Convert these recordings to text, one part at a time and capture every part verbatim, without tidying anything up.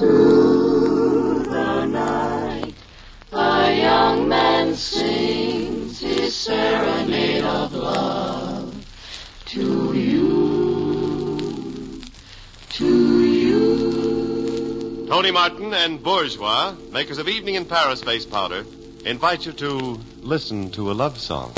Through the night, a young man sings his serenade of love to you, to you. Tony Martin and Bourgeois, makers of Evening in Paris face powder, invite you to listen to a love song.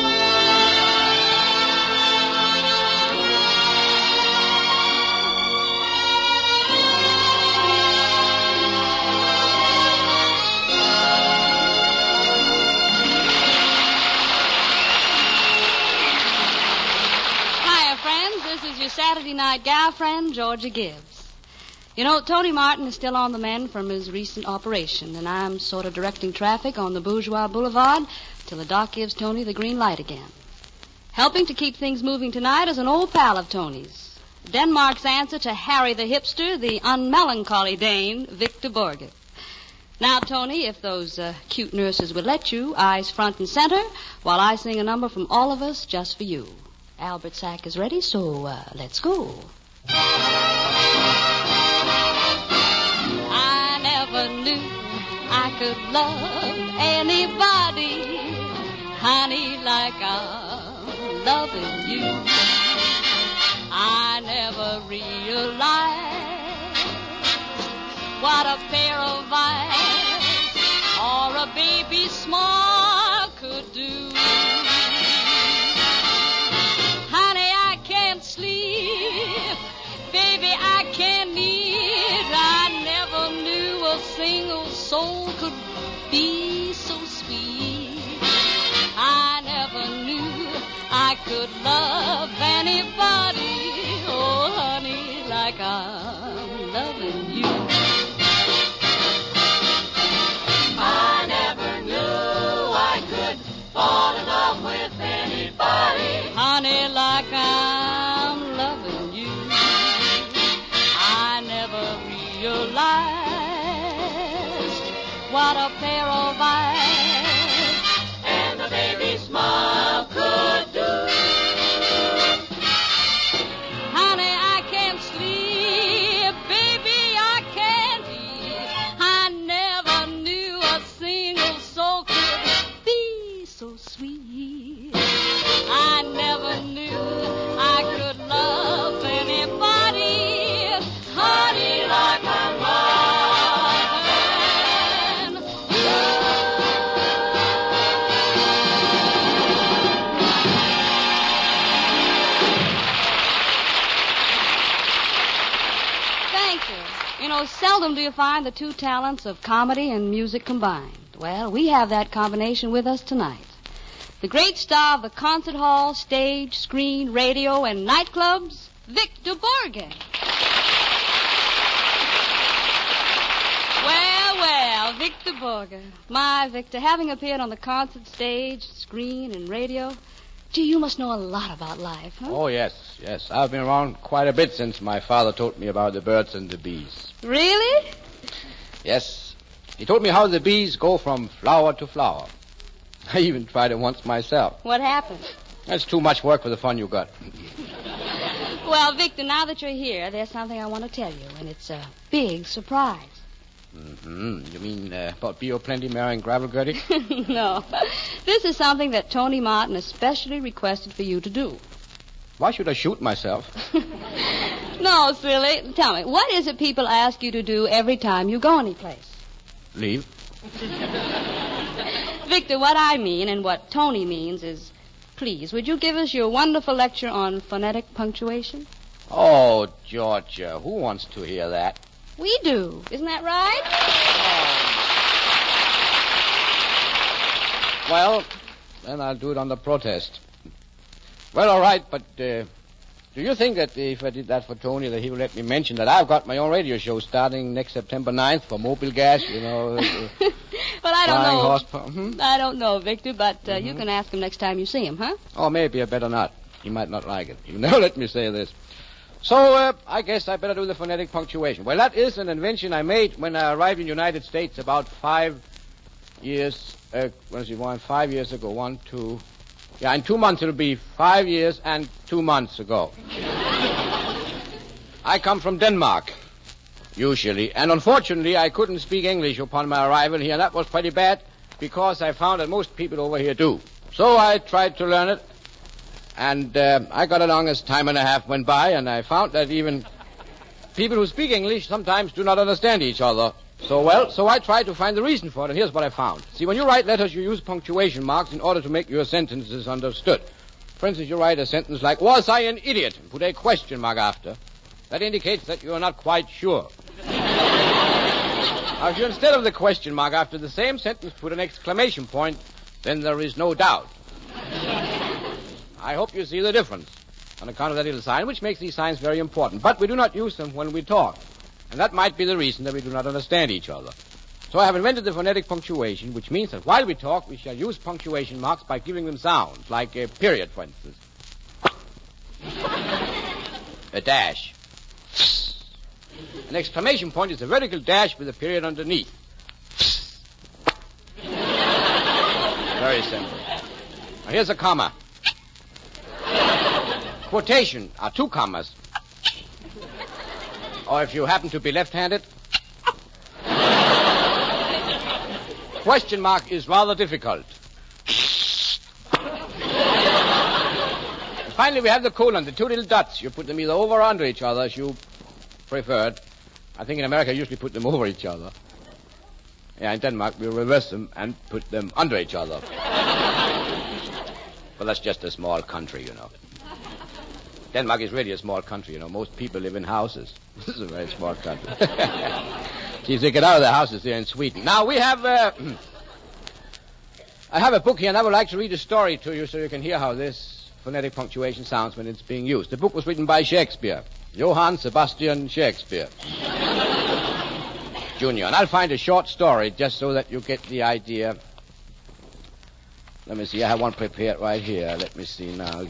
Saturday night gal friend, Georgia Gibbs. You know, Tony Martin is still on the mend from his recent operation, and I'm sort of directing traffic on the Bourgeois Boulevard till the doc gives Tony the green light again. Helping to keep things moving tonight is an old pal of Tony's, Denmark's answer to Harry the hipster, the unmelancholy Dane, Victor Borge. Now, Tony, if those uh, cute nurses would let you, eyes front and center, while I sing a number from all of us just for you. Albert Sack is ready, so uh, let's go. I never knew I could love anybody, honey, like I'm loving you. I never realized what a pair of eyes or a baby smile could do. Sleep, baby, I can't eat. I never knew a single soul could be so sweet. I never knew I could love anybody, oh honey, like I'm loving you. I never knew I could fall in love with anybody, honey, like I'm what a pair of eyes and the baby smile could do. Honey, I can't sleep, baby, I can't eat. I never knew a single soul could be so sweet. I never knew I could love anybody, honey, like I'm loving. Seldom do you find the two talents of comedy and music combined. Well, we have that combination with us tonight. The great star of the concert hall, stage, screen, radio, and nightclubs, Victor Borge. Well, well, Victor Borge. My, Victor, having appeared on the concert stage, screen, and radio, gee, you must know a lot about life, huh? Oh, yes, yes. I've been around quite a bit since my father taught me about the birds and the bees. Really? Yes. He told me how the bees go from flower to flower. I even tried it once myself. What happened? That's too much work for the fun you got. Well, Victor, now that you're here, there's something I want to tell you, and it's a big surprise. Mm-hmm. You mean uh, about B O Plenty marrying Gravel Gertie? No. This is something that Tony Martin especially requested for you to do. Why should I shoot myself? No, silly. Tell me, what is it people ask you to do every time you go anyplace? Leave. Victor, what I mean and what Tony means is, please, would you give us your wonderful lecture on phonetic punctuation? Oh, Georgia, who wants to hear that? We do. Isn't that right? Well, then I'll do it under protest. Well, all right, but uh, do you think that if I did that for Tony, that he would let me mention that I've got my own radio show starting next September ninth for Mobil Gas, you know? Uh, well, I don't know. Horsepower. Hmm? I don't know, Victor, but uh, mm-hmm. you can ask him next time you see him, huh? Oh, maybe I better not. He might not like it. Now let me say this. So, uh, I guess I better do the phonetic punctuation. Well, that is an invention I made when I arrived in the United States about five years, uh, what is it, one, five years ago. One, two, yeah, in two months it'll be five years and two months ago. I come from Denmark. Usually. And unfortunately, I couldn't speak English upon my arrival here, and that was pretty bad because I found that most people over here do. So I tried to learn it, and uh, I got along as time and a half went by, and I found that even people who speak English sometimes do not understand each other so well. So I tried to find the reason for it, and here's what I found. See, when you write letters, you use punctuation marks in order to make your sentences understood. For instance, you write a sentence like, was I an idiot? And put a question mark after. That indicates that you are not quite sure. Now, if you instead of the question mark after the same sentence put an exclamation point, then there is no doubt. I hope you see the difference on account of that little sign, which makes these signs very important. But we do not use them when we talk. And that might be the reason that we do not understand each other. So I have invented the phonetic punctuation, which means that while we talk, we shall use punctuation marks by giving them sounds, like a period, for instance. A dash. An exclamation point is a vertical dash with a period underneath. Very simple. Now here's a comma. Quotation are two commas. Or if you happen to be left-handed, question mark is rather difficult. And finally, we have the colon, the two little dots. You put them either over or under each other, as you preferred. I think in America, you usually put them over each other. Yeah, in Denmark, we reverse them and put them under each other. But that's just a small country, you know. Denmark is really a small country, you know. Most people live in houses. This is a very small country. Geez, they get out of their houses there in Sweden. Now, we have... Uh, I have a book here, and I would like to read a story to you so you can hear how this phonetic punctuation sounds when it's being used. The book was written by Shakespeare. Johann Sebastian Shakespeare. Junior. And I'll find a short story just so that you get the idea. Let me see. I have one prepared right here. Let me see now. I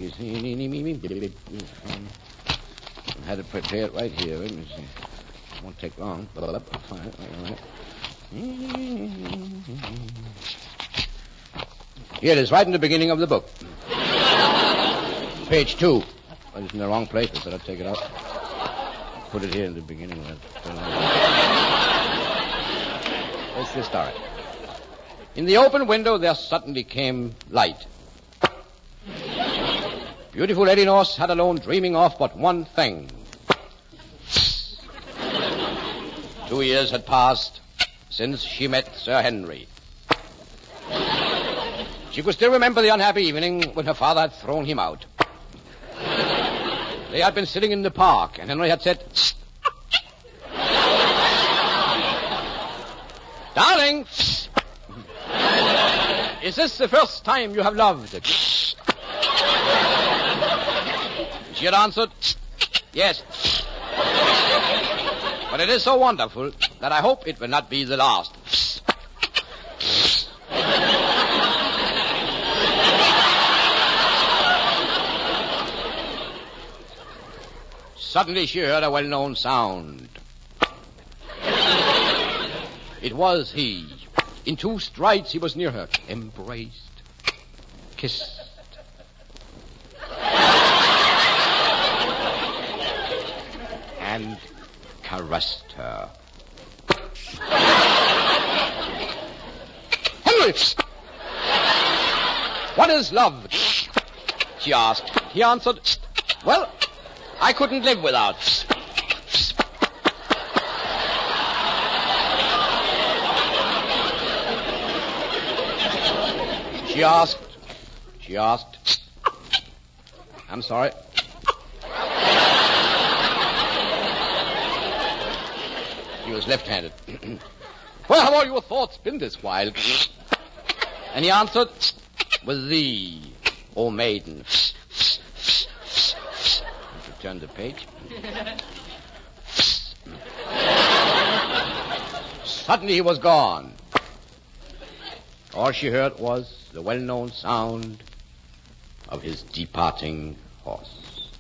had it prepared right here. Let me see. It won't take long. I'll find it. All right. Here it is, right in the beginning of the book. Page two. I was in the wrong place, so I'll take it out. Put it here in the beginning. Let's just start. In the open window, there suddenly came light. Beautiful Elinor sat alone, dreaming of but one thing. Two years had passed since she met Sir Henry. She could still remember the unhappy evening when her father had thrown him out. They had been sitting in the park, and Henry had said, "Darling, is this the first time you have loved?" She had answered, "Yes. But it is so wonderful that I hope it will not be the last." Suddenly she heard a well-known sound. It was he. In two strides he was near her, embraced, kissed, and caressed her. "Henry! What is love?" she asked. He answered, "Well, I couldn't live without." She asked, she asked, "I'm sorry." He was left-handed. "Where have all your thoughts been this while?" And he answered, "With thee, O maiden." Turn the page. Suddenly he was gone. All she heard was the well-known sound of his departing horse.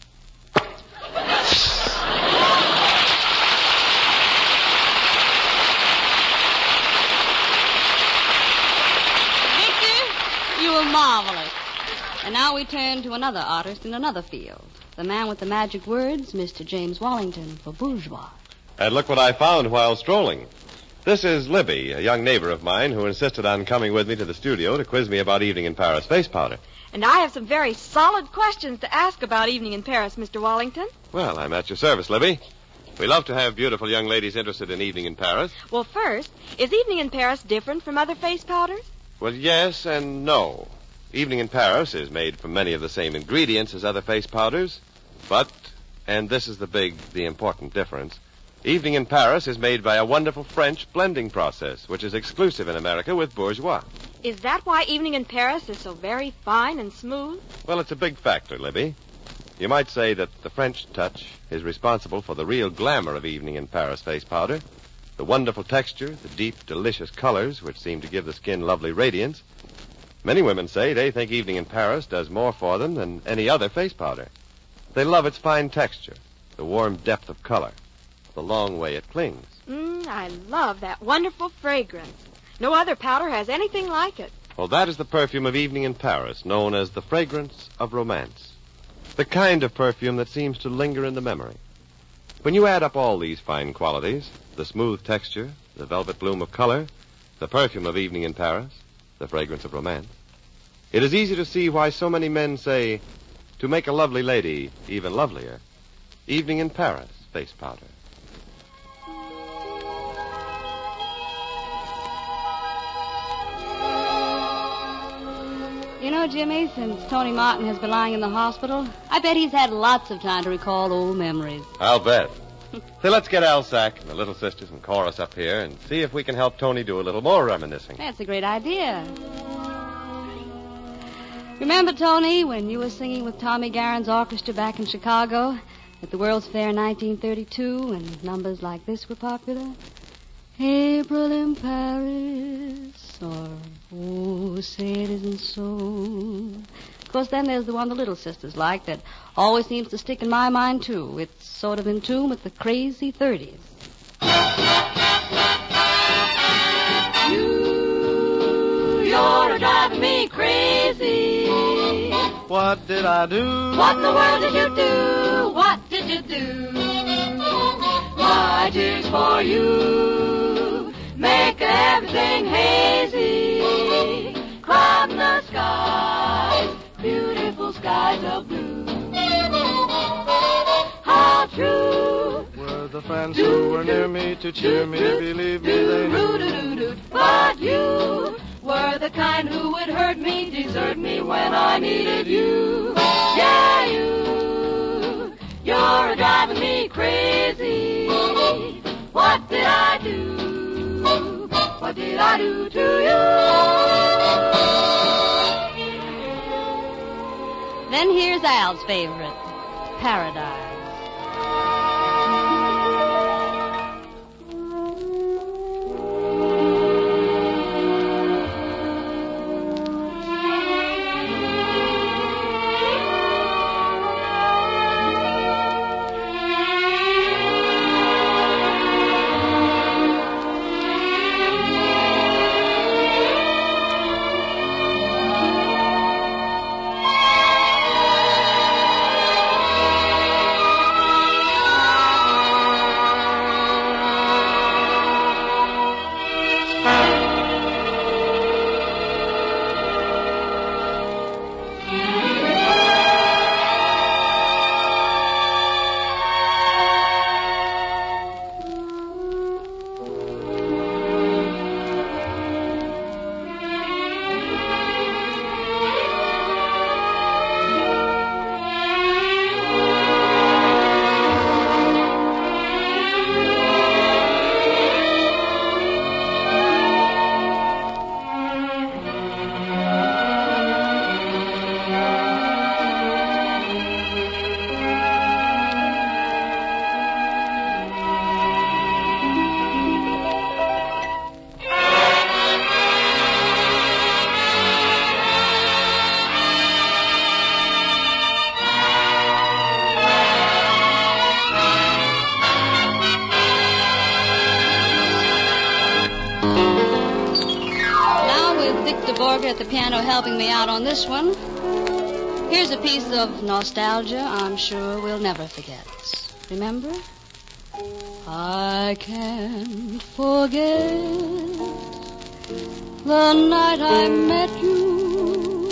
Victor, you were marvelous. And now we turn to another artist in another field. The man with the magic words, Mister James Wallington, for Bourgeois. And look what I found while strolling. This is Libby, a young neighbor of mine who insisted on coming with me to the studio to quiz me about Evening in Paris face powder. And I have some very solid questions to ask about Evening in Paris, Mister Wallington. Well, I'm at your service, Libby. We love to have beautiful young ladies interested in Evening in Paris. Well, first, is Evening in Paris different from other face powders? Well, yes and no. Evening in Paris is made from many of the same ingredients as other face powders, but, and this is the big, the important difference, Evening in Paris is made by a wonderful French blending process, which is exclusive in America with Bourgeois. Is that why Evening in Paris is so very fine and smooth? Well, it's a big factor, Libby. You might say that the French touch is responsible for the real glamour of Evening in Paris face powder. The wonderful texture, the deep, delicious colors, which seem to give the skin lovely radiance. Many women say they think Evening in Paris does more for them than any other face powder. They love its fine texture, the warm depth of color, the long way it clings. Mmm, I love that wonderful fragrance. No other powder has anything like it. Well, that is the perfume of Evening in Paris, known as the fragrance of romance. The kind of perfume that seems to linger in the memory. When you add up all these fine qualities, the smooth texture, the velvet bloom of color, the perfume of Evening in Paris, the fragrance of romance, it is easy to see why so many men say, to make a lovely lady even lovelier, Evening in Paris face powder. You know, Jimmy, since Tony Martin has been lying in the hospital, I bet he's had lots of time to recall old memories. I'll bet. Say, let's get Alsac and the Little Sisters and Chorus up here and see if we can help Tony do a little more reminiscing. That's a great idea. Remember, Tony, when you were singing with Tommy Garen's orchestra back in Chicago at the World's Fair in nineteen thirty-two, and numbers like this were popular? April in Paris, or oh, say it isn't so. Of course, then there's the one the Little Sisters like that always seems to stick in my mind, too. It's sort of in tune with the crazy thirties. You, you're driving me crazy. What did I do? What in the world did you do? What did you do? My tears for you make everything hazy. Cloud in the skies, beautiful skies of blue. How true Were the friends who were near me to cheer me, believe me they knew. But you were the kind who would hurt me, desert me when I needed you. Yeah, you, you're driving me crazy. What did I do? What did I do to you? Then here's Al's favorite, Paradise. At the piano helping me out on this one. Here's a piece of nostalgia I'm sure we'll never forget. Remember? I can't forget the night I met you.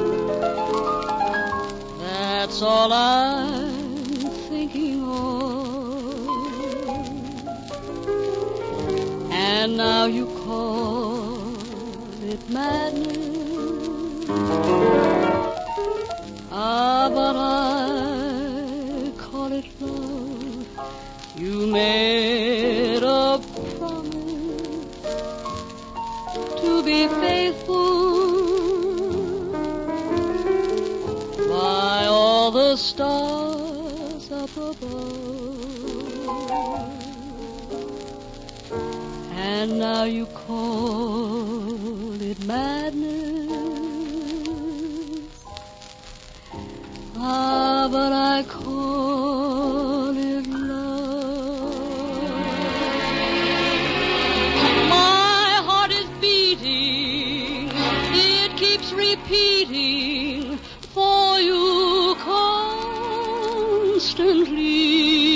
That's all I'm thinking of. And now you call it madness. Ah, but I call it love. You made a promise to be faithful by all the stars up above. And now you call it madness. Ah, but I call it love. My heart is beating, it keeps repeating for you constantly.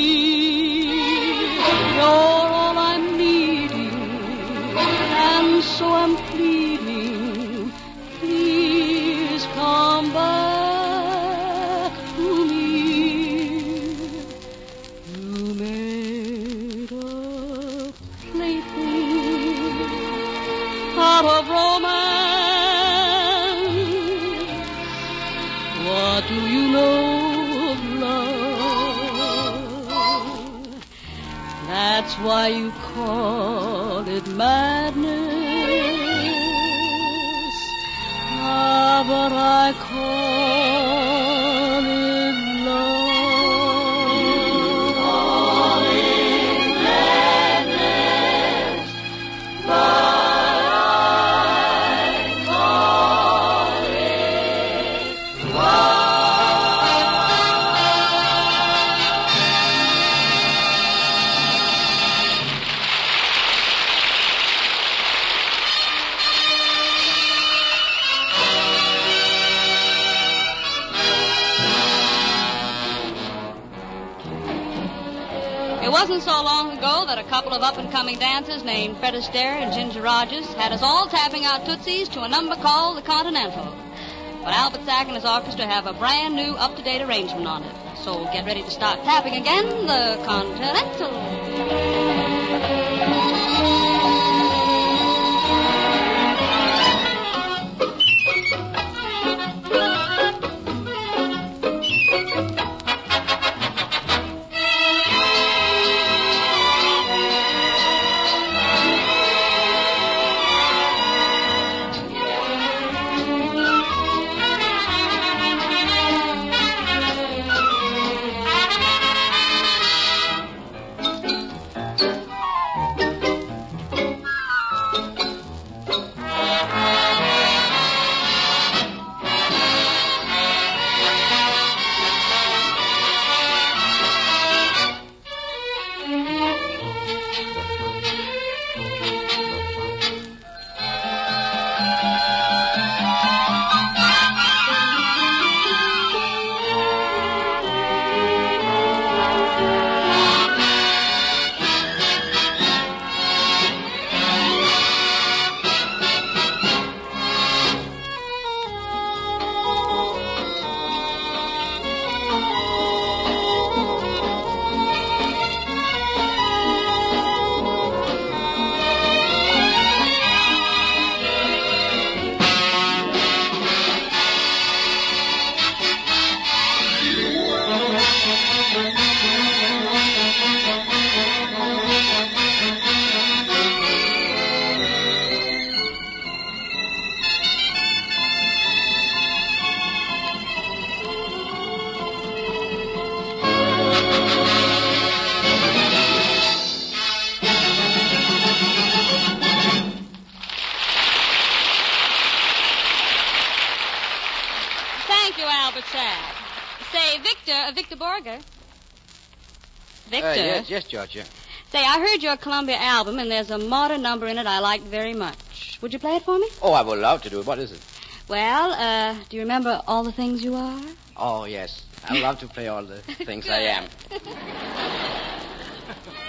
You're all I'm needing, and so I'm pleading. Please come back to me. You made a plaything out of romance. What do you know of love? That's why you call it madness. Ah, but I call it love. Call it madness, but I call it love. It wasn't so long ago that a couple of up-and-coming dancers named Fred Astaire and Ginger Rogers had us all tapping our tootsies to a number called the Continental. But Albert Sack and his orchestra have a brand new, up-to-date arrangement on it. So get ready to start tapping again, the Continental. Thank you, Albert Sack. Say, Victor, uh, Victor Borger. Victor. Uh, yes, yes, Georgia. Say, I heard your Columbia album, and there's a modern number in it I liked very much. Would you play it for me? Oh, I would love to do it. What is it? Well, uh, do you remember All the Things You Are? Oh, yes. I love to play all the things I am.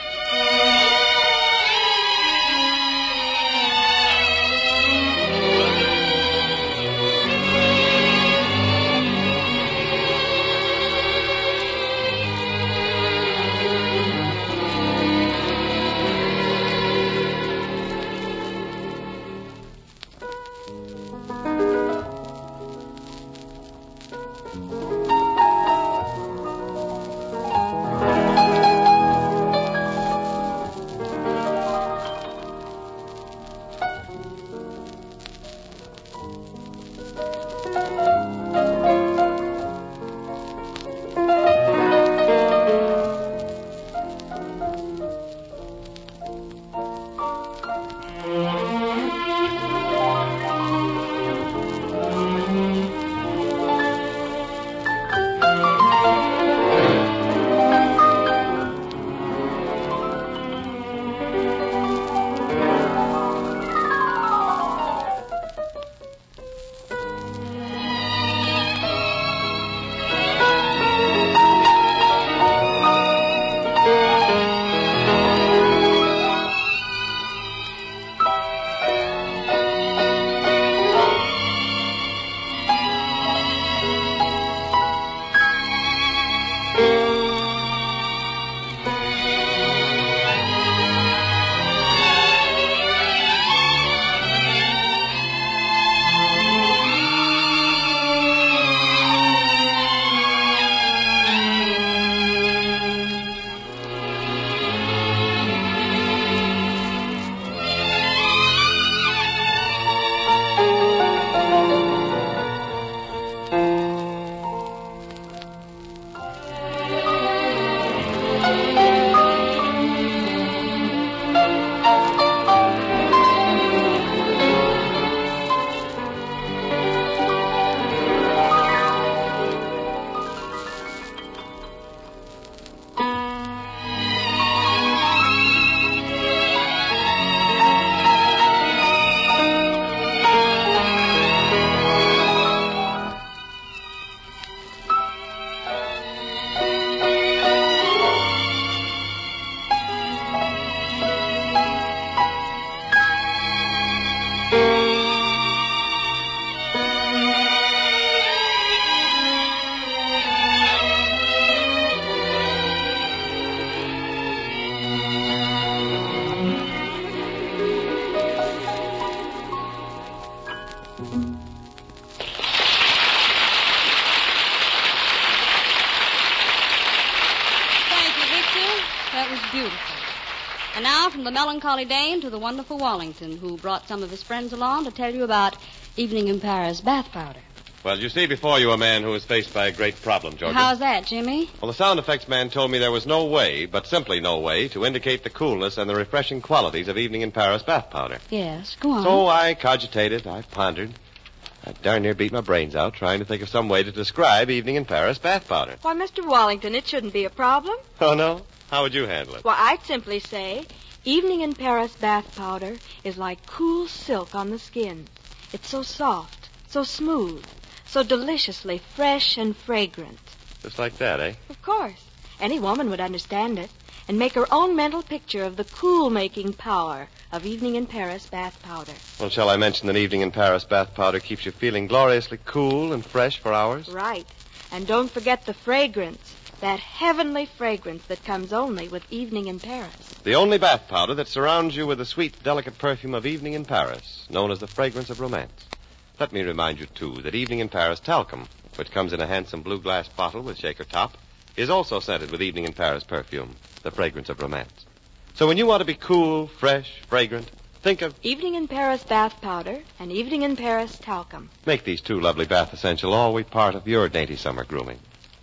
That was beautiful. And now from the melancholy Dane to the wonderful Wallington, who brought some of his friends along to tell you about Evening in Paris bath powder. Well, you see before you a man who is faced by a great problem, Georgia. How's that, Jimmy? Well, the sound effects man told me there was no way, but simply no way, to indicate the coolness and the refreshing qualities of Evening in Paris bath powder. Yes, go on. So I cogitated, I pondered. I darn near beat my brains out trying to think of some way to describe Evening in Paris bath powder. Why, Mister Wallington, it shouldn't be a problem. Oh, no? How would you handle it? Why, I'd simply say, Evening in Paris bath powder is like cool silk on the skin. It's so soft, so smooth, so deliciously fresh and fragrant. Just like that, eh? Of course. Any woman would understand it and make her own mental picture of the cool-making power of Evening in Paris bath powder. Well, shall I mention that Evening in Paris bath powder keeps you feeling gloriously cool and fresh for hours? Right. And don't forget the fragrance, that heavenly fragrance that comes only with Evening in Paris. The only bath powder that surrounds you with the sweet, delicate perfume of Evening in Paris, known as the fragrance of romance. Let me remind you, too, that Evening in Paris talcum, which comes in a handsome blue glass bottle with shaker top, is also scented with Evening in Paris perfume, the fragrance of romance. So when you want to be cool, fresh, fragrant, think of Evening in Paris bath powder and Evening in Paris talcum. Make these two lovely bath essentials always part of your dainty summer grooming.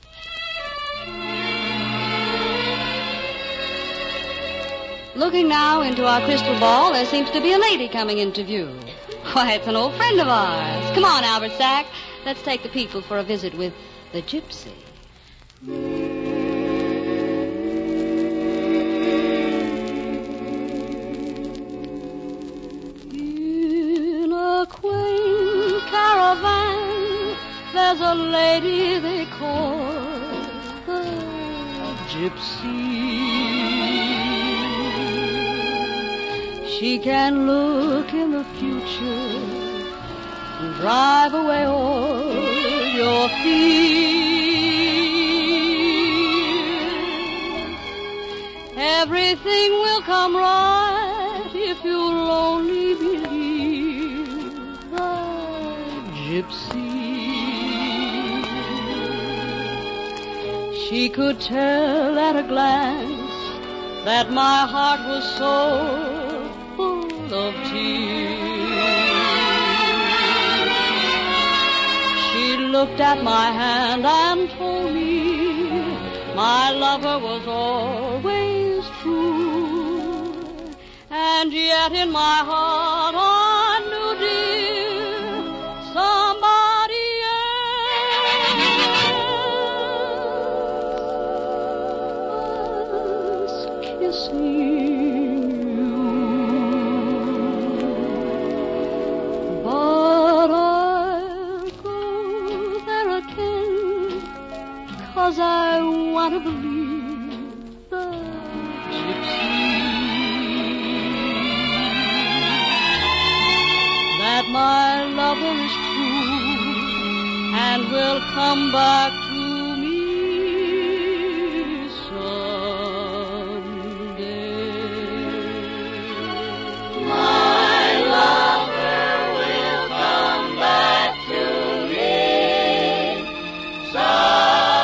Looking now into our crystal ball, there seems to be a lady coming into view. Why, it's an old friend of ours. Come on, Albert Sack. Let's take the people for a visit with the gypsy. In a quaint caravan, there's a lady they call the gypsy. She can look in the future and drive away all your fears. Everything will come right if you'll only believe the gypsy. She could tell at a glance that my heart was so of tears. She looked at my hand and told me my lover was always true. And yet in my heart I knew, dear, somebody else was kissing. Cause I want to believe the gypsy, that my lover is true and will come back to me someday. My lover will come back to me someday.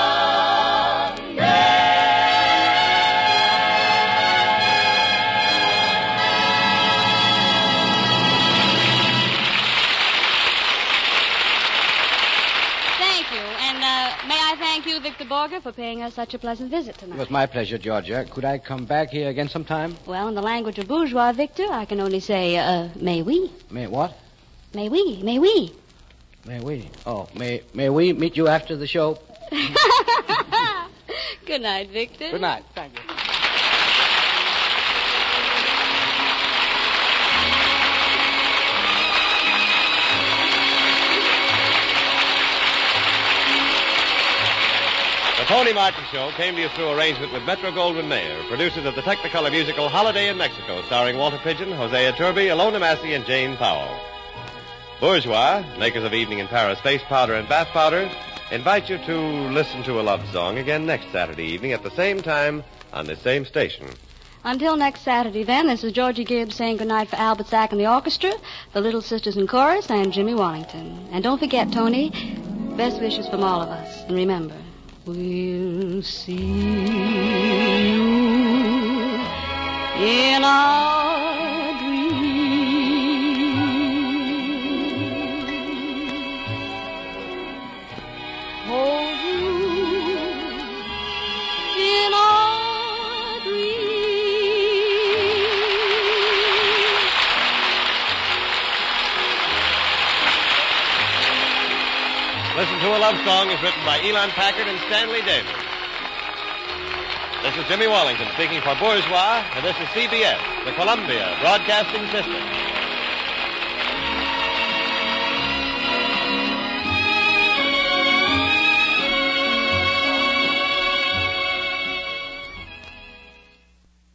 Victor Borger, for paying us such a pleasant visit tonight. It was my pleasure, Georgia. Could I come back here again sometime? Well, in the language of bourgeois, Victor, I can only say, uh, may we. May what? May we, may we. May we? Oh, may may we meet you after the show? Good night, Victor. Good night. Thank you. The Tony Martin Show came to you through arrangement with Metro-Goldwyn-Mayer, producers of the Technicolor musical Holiday in Mexico, starring Walter Pidgeon, Hosea Turby, Ilona Massey, and Jane Powell. Bourgeois, makers of Evening in Paris face powder and bath powder, invite you to listen to a love song again next Saturday evening at the same time on this same station. Until next Saturday, then, this is Georgie Gibbs saying goodnight for Albert Sack and the orchestra, the Little Sisters in chorus, and Jimmy Wallington. And don't forget, Tony, best wishes from all of us. And remember, we'll see you in our dreams. Hold you in our dreams. Listen to a Love Song is written by Elon Packard and Stanley Davis. This is Jimmy Wallington speaking for Bourgeois, and this is C B S, the Columbia Broadcasting System.